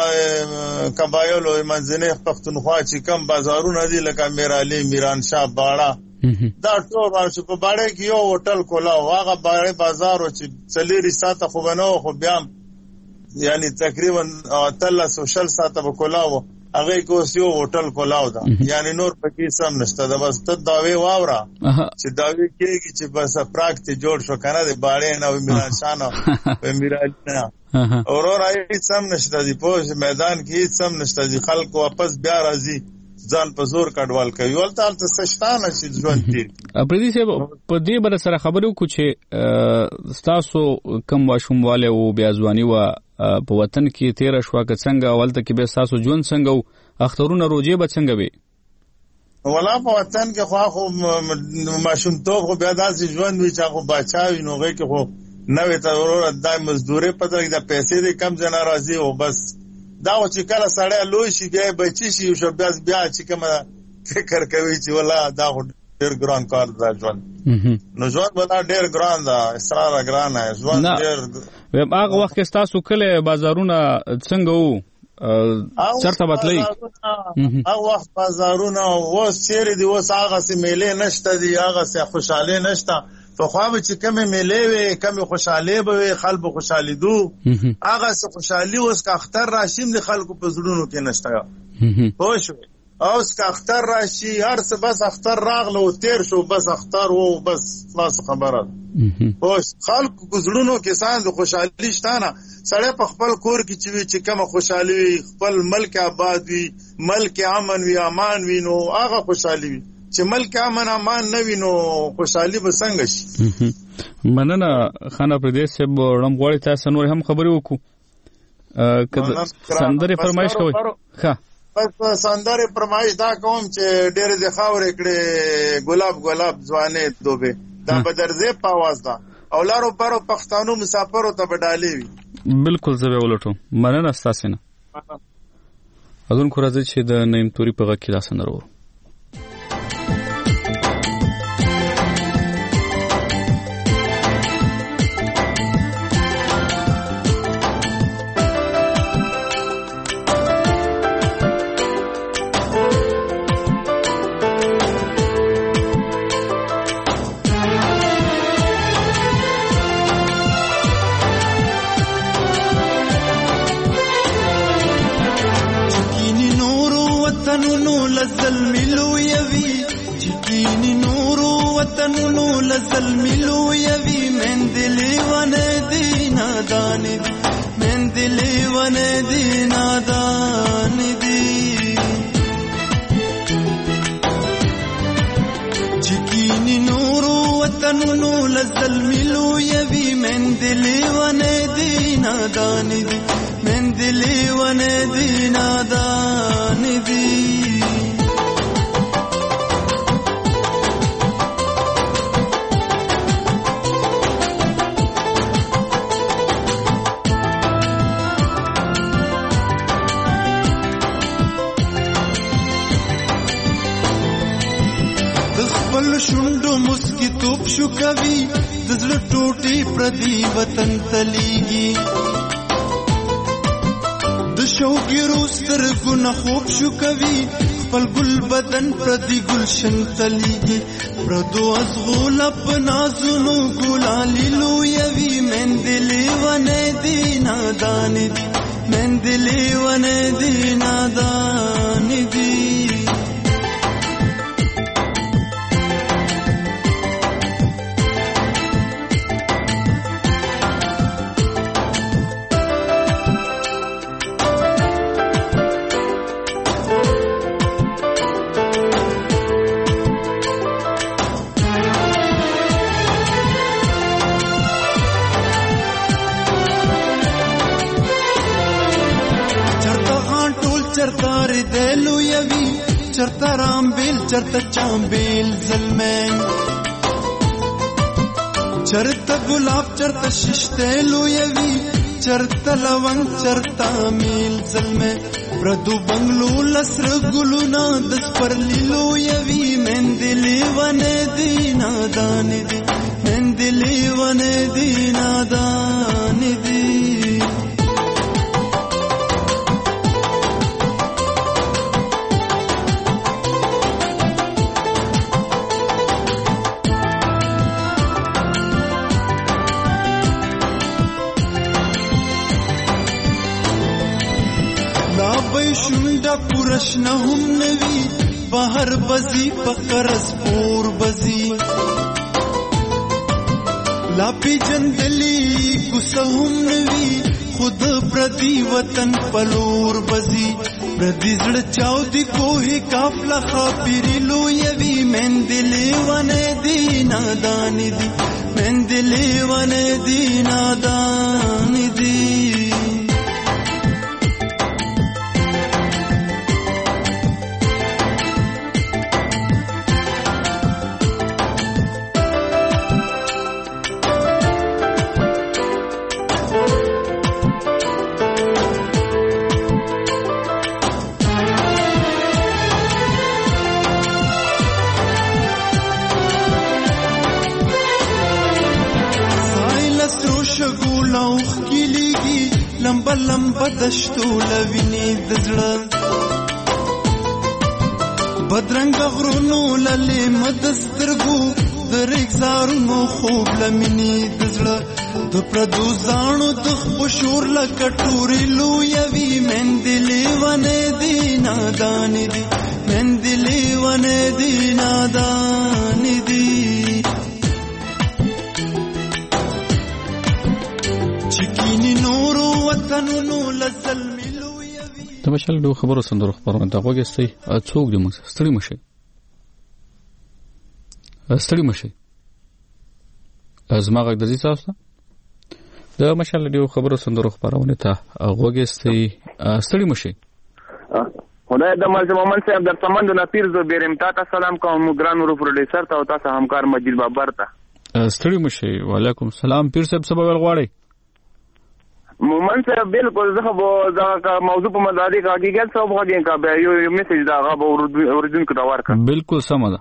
قبایل او منځنۍ پښتونخوا چې کم بازارونه دي لکه میرعلی میران شاه باړه دا ټول راځي په باړه کې یو هوټل کولا واغه باړه بازار او چې څلېری ساته خو بنو خو بیا یعنی تقریبا تل سوشل ساته په کولاو هغه کو سیو هوټل کولاو دا یعنی نور پکې سم نشته دا بس ته داوی واورا چې داوی کېږي چې بس پراکټ جوړ شو کنه د باړې نه میران شاه نه په میرعلی نه اورور هیڅ سم نشته دی په میدان کې هیڅ سم نشته دی خلکو واپس بیا راځي ځان په زور کډوال کوي ولته تل سشتانه چې ژوند تیر پردي سه په دې بر سره خبرو کو چې تاسو کم واشمواله او بیا ځواني و په وطن کې تیر شو که څنګه ولته کې به تاسو ژوند څنګه او اخترونه روزي به څنګه وي ولا په وطن کې خو خو ماشومتوب خو بیا داسې ژوند وي چې خو بچاوي نو غي کې خو نوې ته ورور د مزدوري پته د پیسې د کم جنا راځي او بس دا چې کله سړی لوی شي بیا بچی شي او بیا بیا چې کوم فکر کوي چې ولا دا ډېر ګران کار دا ژوند نو ژوند ولا ډېر ګران دا اسرار ګران دی ژوند ډېر هغه وخت کې تاسو کله بازارونه څنګه وو چرته بتلای هغه وخت بازارونه وس چیرې دی وس هغه سي میلې نشته دی هغه سي خوشاله نشته تو خو به چې کمه میلې وي کمه خوشاله به خلکو خوشالي دو هغه څه خوشالي اوس کا اختر راشیم د خلکو په زړونو کې نشته خوش اوس کا اختر راشي هر څه بس اختر راغله او تیر شو بس اختر وو بس خلاص خبره اوس خلکو په زړونو کې سان د خوشالي شتانه سړی په خپل کور کې چې چې کومه خوشالي وي خپل ملک آباد وي ملک امن وي امان وي نو هغه خوشالي وي چې ملک امن امان نه وینو خوشحالي به څنګه شي. مننه خانه پردیس صاحب رم غواړي تاسو نور هم خبرې وکړو کله سندره فرمایش کوي ښه بس سندره فرمایش دا کوم چې ډېر د خاورې کړي ګلاب ګلاب ځوانې دوبه دا بدرځه په आवाज دا او لارو پرو پښتنو مسافرو ته بدالي وي بالکل زه ولټو مننه تاسو نه اذن کو راځي چې د نیم توري په غږ کې دا سندره ورو من دلی ون دینا دان نادان دي من دلی ونه دی نادان دي خپل شوندو مسکی توپ شو کوي د زړه ټوټي پردي وطن تليږي د شوګیرو سترګو نه خوب شو کوي خپل ګل بدن پردي ګلشن تليږي پردو ازغول په نازونو ګلالي لویوي مندلي ونه دي نادان دي مندلي ونه دي نادان دي چرتا رامبیل چرتا چامبیل زلمین چرتا گلاب چرتا ششتیلو یوی چرتا لونگ چرتا میل زلمین پردو بنگلو لسر گلونا دس پر لیلو یوی من دلی ونه دی نادان دی من دلی ونه دی نادان دی پورش نه هم نوی بهر بزی پکرس پور بزی لاپی جندلی کوسه هم نوی خود پردی وطن پلور بزی پردی زړه چاو دی کوه کافلا خاپری لو یوی مندلی ونه دی نادان دی مندلی ونه دی نادان دی لمبا لمبا دشتو لویني دزړه بدرنګ غرونو للې مدسترګو درېک زارونو خوب لمني دزړه د پردو ځانو د خبشور لکټوري لویوي مندلې ونه دي نادان دي مندلې ونه دي نادان دي چکینی نورو وطنونو لزلمی لویوي تماشل دو خبرو سندرو خبرونه دا وګستي څوک دې موږ ستړي مشه ستړي مشه ازما غږ د دې تاسو دا ماشال دې خبرو سندرو خبرونه ته وګستي ستړي مشه خدای د ملک محمد صاحب در سمند نه پیر زو بیرم تا سلام کوم ګران ورو پروډوسر ته او تاسو همکار مجید بابر ته ستړي مشه وعلیکم السلام پیر صاحب سبا ول غواړي مومن صاحب بالکل زه به دا موضوع په مداري کا کېږي څو بغاګین کا به یو میسج دا غو اوریجن کو دا ورکا بالکل سم ده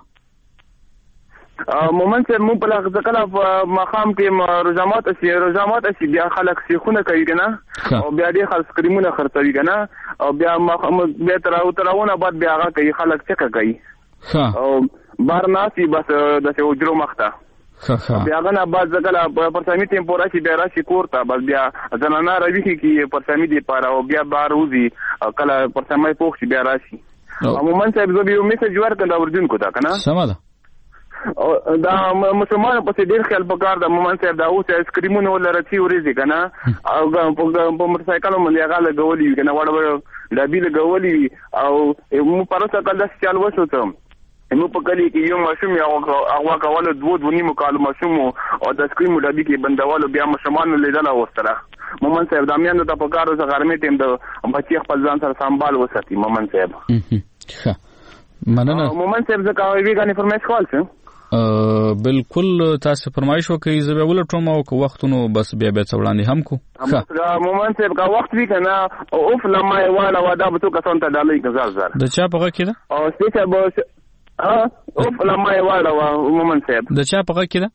مومن صاحب مو په لږ ځکه مقام کې رجامات اسی رجامات اسی بیا خلک سیخونه کوي کنه او بیا دې خلک کریمونه خرڅوي کنه او بیا بیا تراو تراونه بعد بیا هغه کوي خلک څه کوي او بارناسي بس د څه وجرو مخته بیا غنا بعد ځکه پرسامي ټیمپورا چې بیا راشي کوړه بس بیا ځنانا روي کې پرسامي دی پاره او بیا بار وزي کله پرسامي پوښ بیا راشي عموما صاحب زه به میسج ورکړم دا ورجن کو تا کنه سم ده دا مسلمان په دې ډیر خیال پکار د مومن صاحب دا اوس اسکریمونه ولرتي ورېږي کنه او په موټرسایکل باندې هغه لګولې کنه وړ وړ د بیل لګولې او مو پرسه کله چل وشو ته نو په کلی کې یو ماشوم یو هغه کول دوه دوه نیمه کال ماشوم او د سکرین ډبي کې بندوالو بیا مشمان لیدل اوستره مومن صاحب د امیانو ته په کارو څخه غرمې ټیم د بچي خپل ځان سره سنبال وساتي مومن صاحب ښه مننه مومن صاحب زه کاوي ویګانی فرمایش کول څه بالکل تاسو فرمایش وکړئ زه به ولټوم او که وختونو بس بیا بیا څوړاندې هم کو ښه مومن صاحب کا وخت وی کنه اوف لما والا ودا به تو کسان ته ډالۍ گزار زار د چا په کې ده او سپیڅ به ها اوف لما والا مومن صاحب د چا په کې ده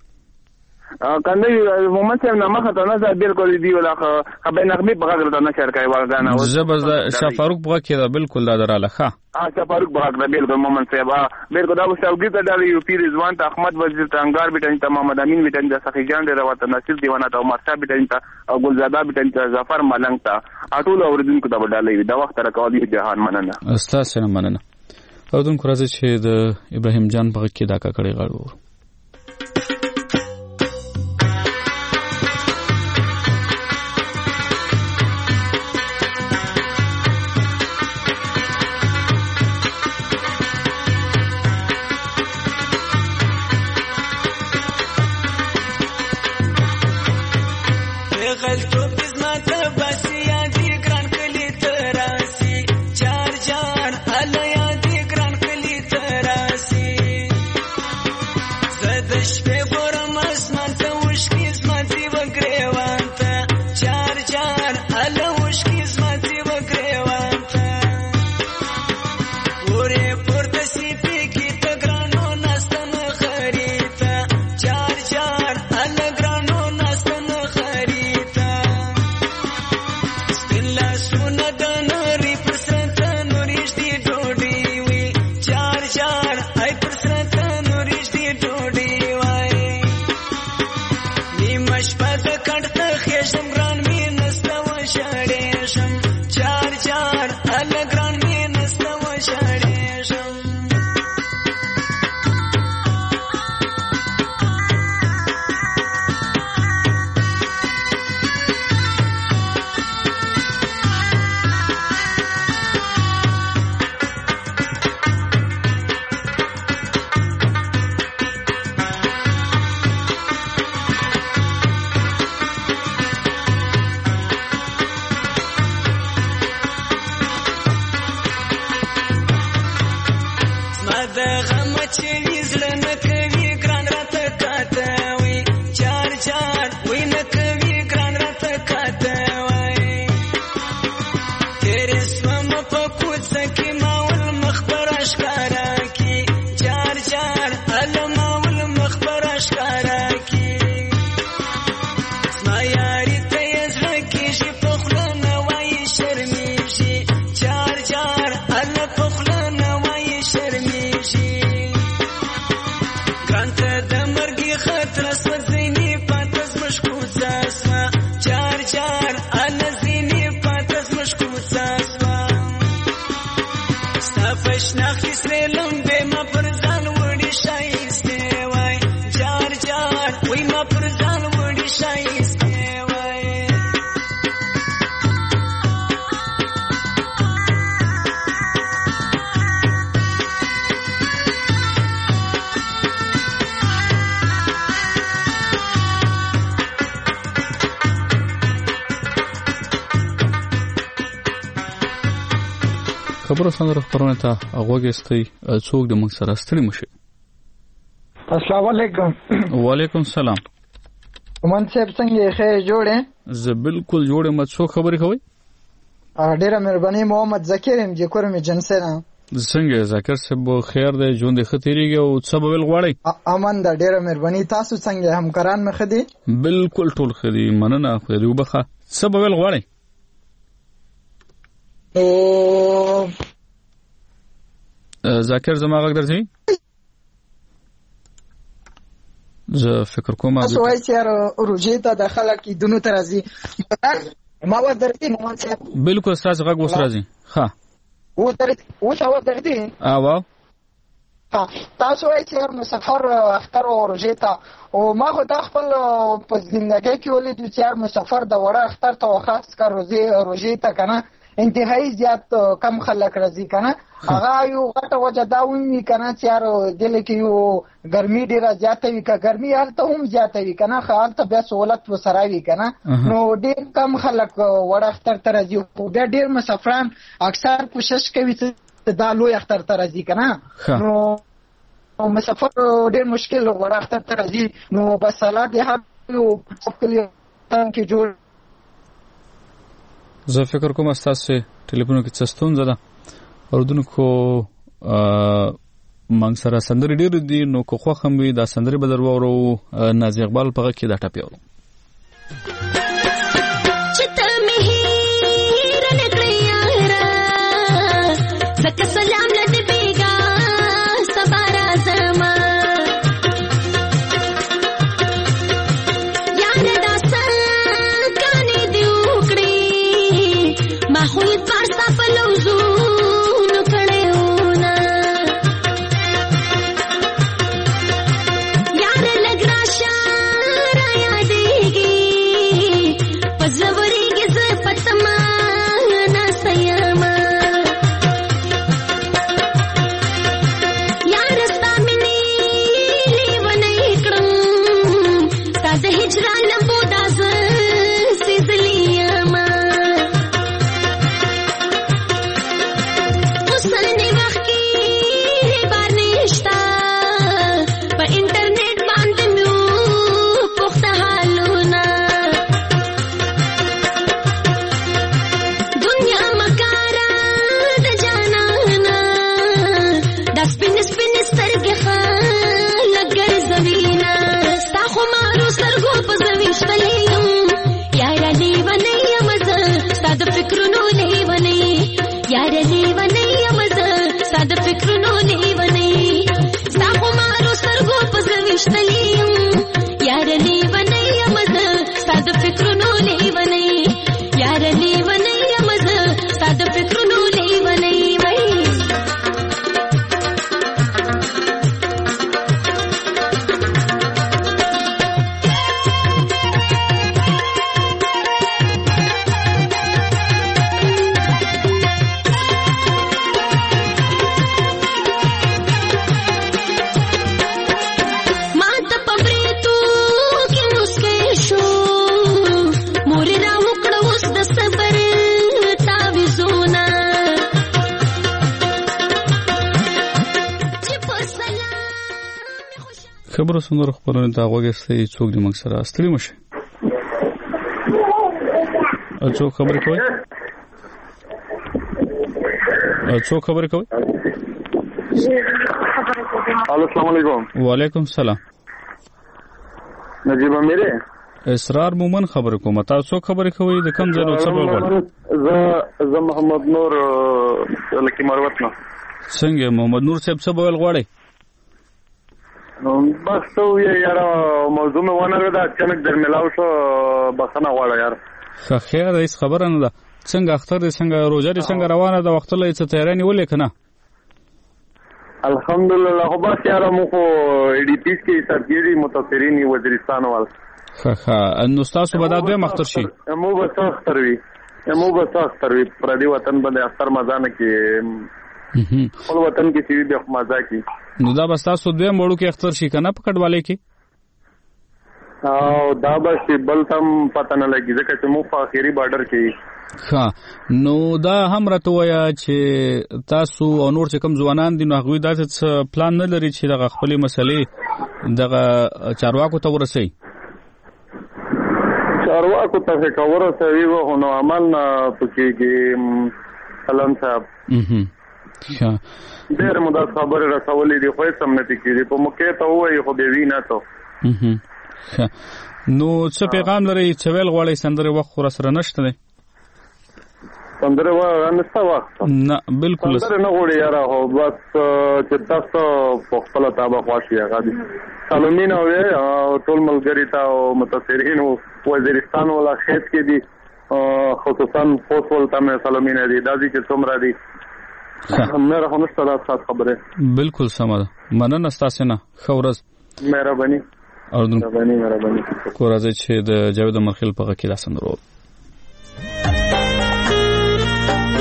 کنده مومن صاحب نه مخه ته نه ځه بالکل دی ولا خبر نغمه بغیر ته نه شر کوي ورغانه او زبر شاه فاروق بغا کې ده بالکل دا دراله ښه ها شاه فاروق بغا کې بالکل مومن صاحب بالکل دا شوګي ته ډالۍ یو پیر ځوان ته احمد وزیر ته انګار بیٹن ته محمد امین بیٹن ته سخی جان ډیر وته نصیر دیوانه ته عمر صاحب بیٹن ته او ګلزاده بیٹن ته ظفر ملنګ ته اټول اوردونکو ته ډالۍ دا وخت راکوي جهان مننه استاد سره مننه او دن کو راځي چې د ابراهیم جان بغا کې دا کړي غاړو خبرو سندره خبرونه ته غوږستئ څوک د موږ سره ستړي مشه. السلام علیکم. وعلیکم السلام. ومن صاحب څنګه ښه جوړه؟ زه بالکل جوړه. مت څو خبرې کوي؟ ډیره مهرباني. محمد ذکر هم چې کورم جنسه نه. څنګه ذکر صاحب خیر دی ژوند خطرېږي او څه به ول غواړي؟ امان دا ډیره مهرباني. تاسو څنګه همکاران مخ دي؟ بالکل ټول خدي مننه خو دی وبخه. څه به ول غواړي؟ او ذکر زما غږ درځي؟ زه فکر کوم تاسو وايي چې روجې ته د خلک دونو ترازي ما و درته مو څه بالکل تاسو غږ وس راځي. ها و درته و تاسو درته اوا تاسو وايي چې مسافر اختر او روجې ته او ما خو د خپل په ژوندۍ کې ولې د چار مسافر د وړه اختر ته خاص کار روزي روجې ته کنه انتهایی زیات کم خلک راځي کنه هغه یو غټه وجه دا وي کنه چې یار دل کې یو ګرمي ډیره زیاته وي که ګرمي هلته هم زیاته وي کنه هلته بیا سہولت وسره وي کنه نو ډیر کم خلک وړ اختر ته راځي خو بیا ډیر مسافران اکثر کوشش کوي چې دا لوی اختر ته راځي کنه نو مسافر ډیر مشکل وړ اختر ته راځي نو بس سلام دې هم یو خپل تان کې جوړ زه فکر کوم تاسو ټلیفون کې څه ستونزه ده اوردونکو منګ سره سندري ډیر دي نو کو خو هم وي دا سندري بدر وورو نازي اقبال په کې دا ټاپي ورو چته مهیر نکړی یارا زکه سلام لد بیگا سبارا زما یار داسا کانی دی وکړي ما خو یې پارسا په لوزو خبرو سندرو خبرونه ته غوږی څوک دی موږ سره ستړي مشه او څوک خبرې کوي او څوک خبرې کوي السلام علیکم وعلیکم السلام نجیب امیره اسرار مومن خبرې کوم تاسو څوک خبرې کوي د کوم ځای نو څه وایي زه زه محمد نور لکی مروت نو څنګه محمد نور صاحب څه ویل غواړي بس تو یاره موضوع مې ونه رده اچانک در ملاو شو بخنه غواړه یار ښه خیر هیڅ خبره نه ده څنګه اختر دې څنګه روژه دې څنګه روانه ده وخت له څه تیاری نیولې که نه الحمدلله خو بس یاره موږ خو ای ډي پیس کې سرګیري متاثرین یو وزیرستان وال ښه ښه نو ستاسو به دا دویم اختر شي مو به څه اختر وي مو به څه اختر وي پردي وطن باندې اختر مزه نه کې خپل وطن کې چې وي بیا خو مزه کې نو دا به ستاسو دویم وړو کې اختر شي که نه په کډوالۍ کې او دا به شي بل ته هم پته نه لګي ځکه چې موږ په آخري بارډر کې ښه نو دا هم راته ووایه چې تاسو او نور چې کوم ځوانان دي نو هغوی داسې څه پلان نه لري چې دغه خپلې مسلې دغه چارواکو ته ورسوي چارواکو ته که ورسوي خو نو عمل نه پکېږي سلام صاحب ډېر مو دا خبرې رسولې دي خو هېڅ هم نه کېږي په موقع ته ووایي خو بیا وي نه ته نو څه پیغام لرئ څه ویل غواړئ سندرې وخت خو راسره نشته دی سندرې نشته وخت نه بلکل سندرې نه غواړي یاره خو بس چې تاسو په خپله تابه خوښ یې هغه دي سلامونه وې او ټول ملګري ته او متاثرین وزیرستان والا خیز کې دي خصوصا خوست ولته مې سلامونه دي دا دي چې څومره دي مېره خو نشته دا ستاسو خبرې بلکل سمه ده مننه ستاسې نه ښه ورځ مهرباني مهرباني مهرباني کو راځي چې د جاوید مرخیل په غږ کې دا سندره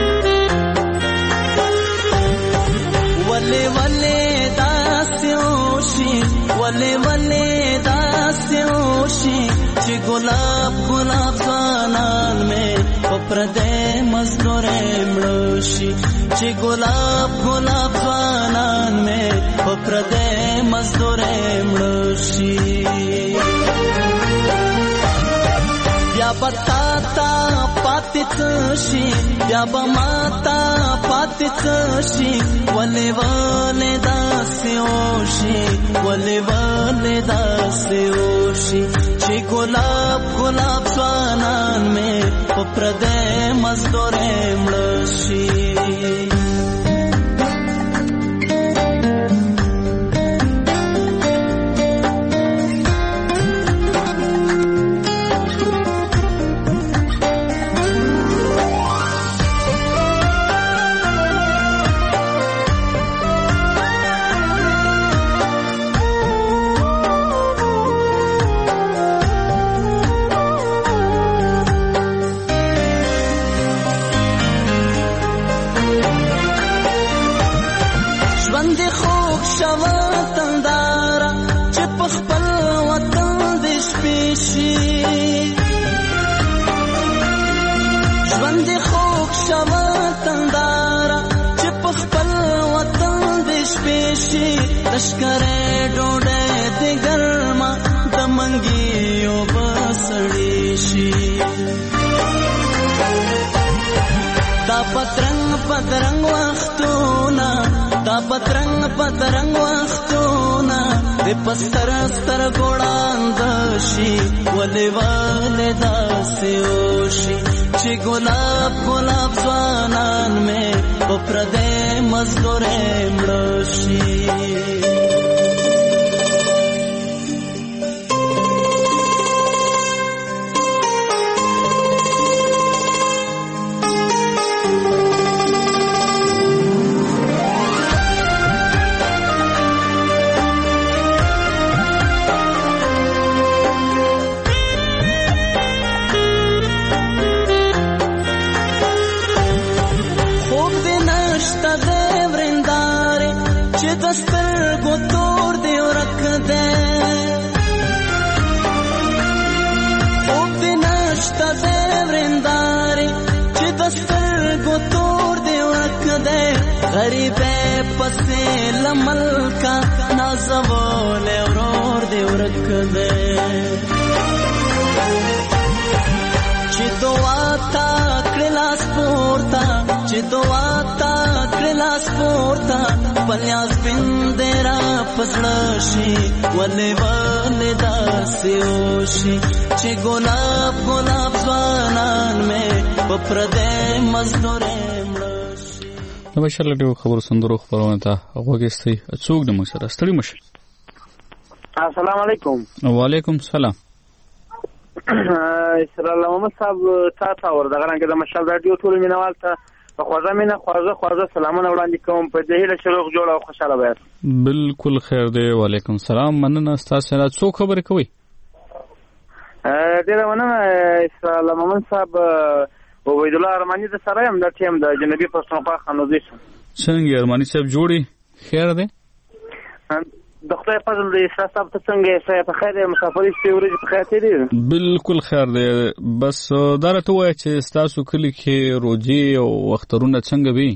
गुलाब गुलाब ځوانان مې په پردې مزدورې مړوشي چې ګلاب ګلاب ځوانان مې په پردې مزدورې مړوشي بیا بتا تا پاتې تشي بیا بماتا پاتې تشي ولې ولې داسې اوشي ولې ولې داسې اوشي چې ګلاب ګلاب ځوانان مې په پردې مزدورې مړوشي لشکره ډوډۍ د ګرما د منګیو بسړې شي دا پترنګ پترنګ وختونه دا پترنګ پترنګ وختونه د پستر ستر ګوړاند شي ولې ولې داسې وشي چې ګلاب ګلاب ځوانان مې په پردې مزدورې مړوشي غریبه پسې لمل کا نازول اورور دی ورک دے چې دعا تا کلاس پورتا چې دعا تا کلاس پورتا پلیاس پندرا پسړشي ولې ولې داسې وشي چې ګلاب ګلاب ځوانان مې په پردې مزدورې د بشر لټو خبرو سندرو خبرونه ته غوږیستي څوک د موږ سره ستړي مشه السلام علیکم وعلیکم السلام اسرائیل محمد صاحب تاسو ورته غواړم د مشال رادیو ټول مینوال ته په خوږه مینه خوږه خوږه سلامونه وړاندې کوم په دې هیله شروع جوړ او خوشاله وایي بالکل خیر دی وعلیکم السلام مننه تاسو سره څو خبرې کوي ډیره مننه اسرائیل محمد صاحب عبید الله ارمانی د سره هم د ټیم د جنوبي پښتونخوا خانوزي څنګه ارمانی صاحب جوړي خیر دی د خدای فضل دی اسرا صاحب ته څنګه یې په خیر مسافرې سیوري په خیر دی بالکل خیر دی بس درته وای چې تاسو کلی کې روزي او وخترونه څنګه وي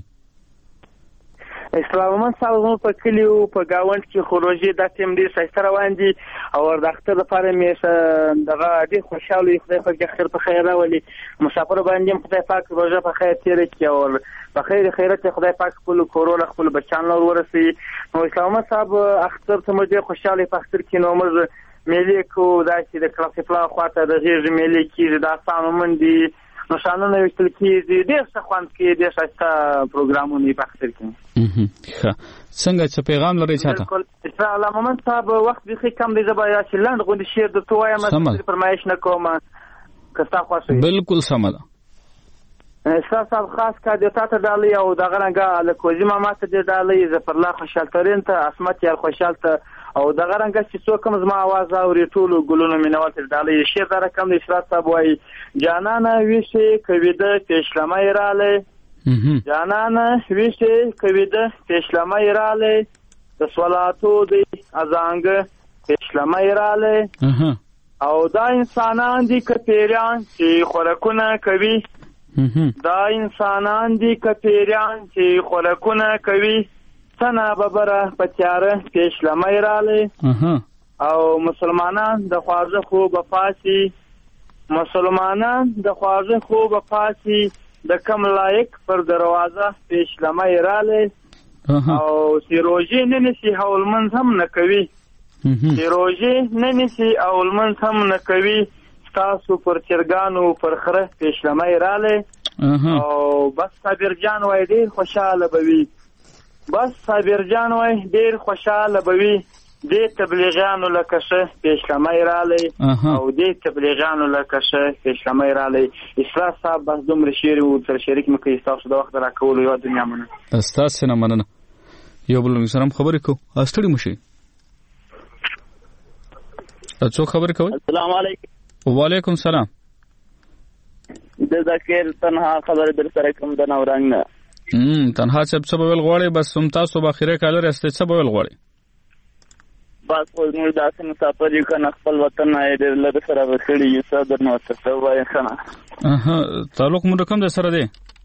اسلام صاحب په کلیو په گاوند کې خروجي د تیم دې سایتر روان دي او د اختر لپاره مې دغه ډېر خوشاله خدای په خیر په خیر راولي مسافر باندې خدای پاک روزه په خیر تیر کړي او په خیر خیرت خدای پاک خپل کورول خپل بچان لور ورسي نو اسلام صاحب اختر ته مې ډېر خوشاله په اختر کې نو موږ ملي کو داسې د کلاسیفلا خواته د غیر ملي کې د سامون دي نو شانونه وشتل کېږي ډېر څه خوند کې ډېر ښایسته پروګرامونه په اختر کې ښه څنګه څه پیغام لري چاته اسلام محمد صاحب وخت به کم دی زبا یا چې لاند غوندي شعر د توای ما فرمایش نه کوم کستا خوښي بالکل سم ده اسلام صاحب خاص کا د تاسو ډالۍ او د غرنګا له کوزي ماما ته د ډالۍ زفر الله خوشحال ترين ته اسمت یار خوشحال ته او د غرنګا چې څوک کوم زما आवाज اوري ټولو ګلونو مینوال ته ډالۍ شعر دا رقم د اسلام صاحب وای جانانا ویشه کویده پېشلمه رااله جانانا ویشه کویده پېشلمه رااله د صلاتو دی ازانګ پېشلمه رااله او دا انسانان دي که پیریان چې خوراکونه کوي دا انسانان دي که پیریان چې خوراکونه کوي څنه ببره په تیاره پیشلمی رالی او مسلمانان د خواږه خوب پاسي مسلمانان د خواږه خوب پاسي د کم لایق پر دروازه پیشلمی رالی او سیروجی نه نسی هولمنځ هم نه کوي سیروجی نه نسی هولمنځ هم نه کوي ستاسو پر چرګانو پر خره پیشلمی رالی او بس صابر جان وای ډېر خوشحاله به وي بس صابر جان وای ډېر خوشحاله به وي دې تبلیغیانو لکه شه پیشلمی رالی او دې تبلیغیانو لکه شه پیشلمی رالی اصلاح صاحب بس دومره شعر ورسره شریک مې کوي ستاسو د وخت راکولو یوه دنیا مننه ستاسې نه مننه یو بل سره هم خبرې کوو ستړي مو شئ څوک خبرې کوئ السلام علیکم وعلیکم سلام د ذکر تنها خبر در سره کوم د نورنګ نه تنها صاحب څه به ویل غواړئ بس هم تاسو به اخرې کالر یاستئ څه به ویل غواړئ بس موږ داسې مسافر یو که نه خپل وطن نه یې ډېر لرې سره به کړي یو څه درنه ورته څه ووایې ښه نه تعلق مو د کوم ځای سره دی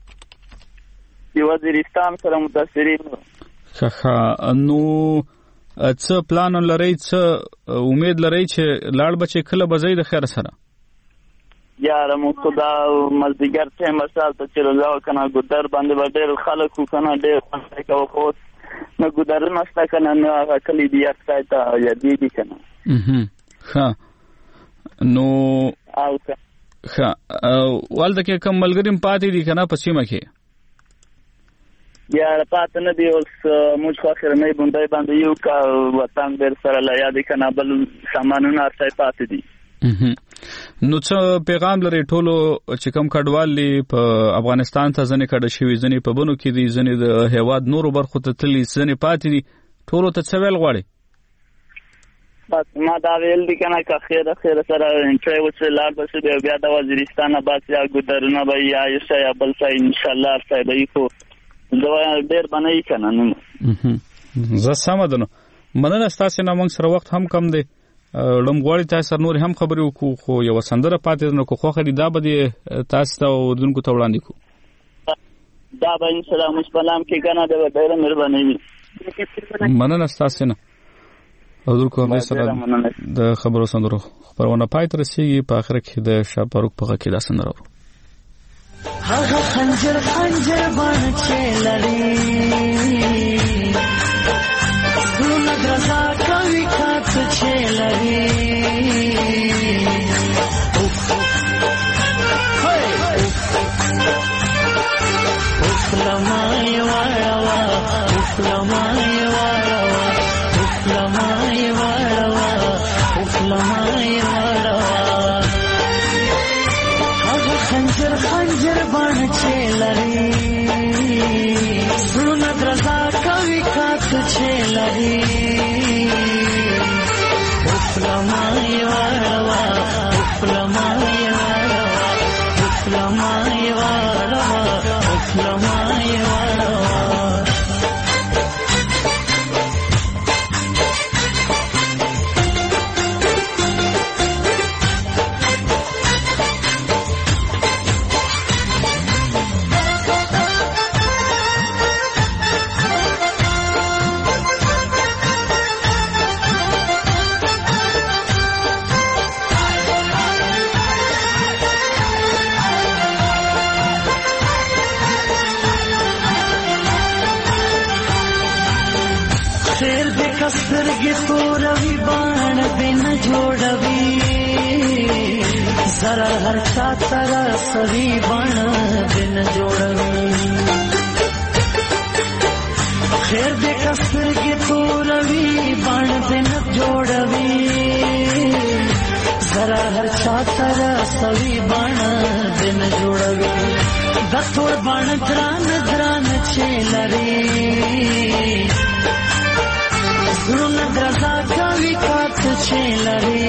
د وزیرستان سره متاثرین ښه ښه نو څه پلان لرئ څه امید لرئ چې لاړ به چې کله به ځئ د خیر سره یاره موږ خو دا مازدیګر ټایم به شاته چې روژه که نه ګودر باندې به ډېر خلک وو که نه ډېر خوند کوه خو اوس نه ګودرونه شته که نه نه هغه کلي دي یاد ځای ته یادېږي که نه ښه نو ښه هلته کې کوم ملګري هم پاتې دي که نه په سیمه کې یاره پاتې نه دی اوس موږ خو اخرنۍ بوندۍ باندې یو که وطن ډېر سره له یادې که نه بل سامانونه هر شی پاتې دي نو څه پیغام لري ټولو چې کوم کډوال دي په افغانستان ته ځنې کډه شوي ځنې په بنو کې دي ځنې د هیواد نورو برخو ته تللي ځنې پاتې دي ټولو ته څه ویل غواړئ بس ما دا ویل دي که نه که خیره خیره سره انټری وڅې لاړ به شي بیا د وزیرستان نه بس یا ګودرونه به یا یو شی یا بل شی انشاءالله هر شی به وي خو ډېر به نه وي که نه زه سمه ده نو مننه ستاسې نه موږ سره وخت هم کم دی لم غواړي تاسو سره نور هم خبرې وکړو خو یوه سندره پاتې ده نو که خوښه دي دا به دې تاسو ته اردونکو ته وړاندې کړو دا به انشاءالله موږ په لام کې که نه دی به ډېره مهرباني وي مننه ستاسې نه اردونکو همدې سره د خبرو سندرو خپرونه پای ته رسېږي په آخره کې د شاه فاروق په غږ کې دا سندره اورو هغه خنجر خنجر باندې چې لري زړونه درزا کوي کاته چې لري اوفلمای واړه اوفلمای واړه اوفلمای واړه اوفلمای واړه هغه خنجر خنجر باندې چې لري زړونه درزا کوي کاته چې لري اوفلمای واړه اوفلمای واړه اوفلمای واړه اوفلمای واړه سترګې توروي باڼه دې نه جوړوي زره هر چا سره سوي باڼه دې نه جوړوي خیر دې که سترګې توروي باڼه دې نه جوړوي زره هر چا سره سوي باڼه دې نه جوړوي د تور باڼه ګران ګران چې لري زړونه درزا کوي کاته چې لري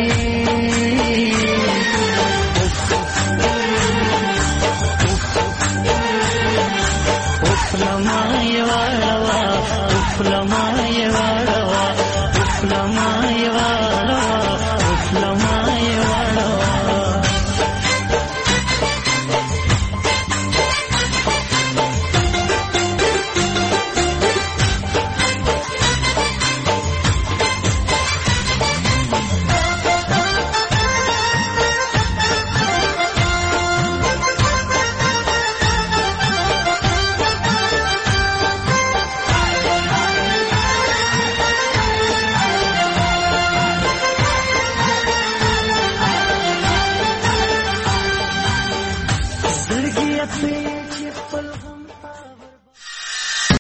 اوفلمای واړه اوفلمای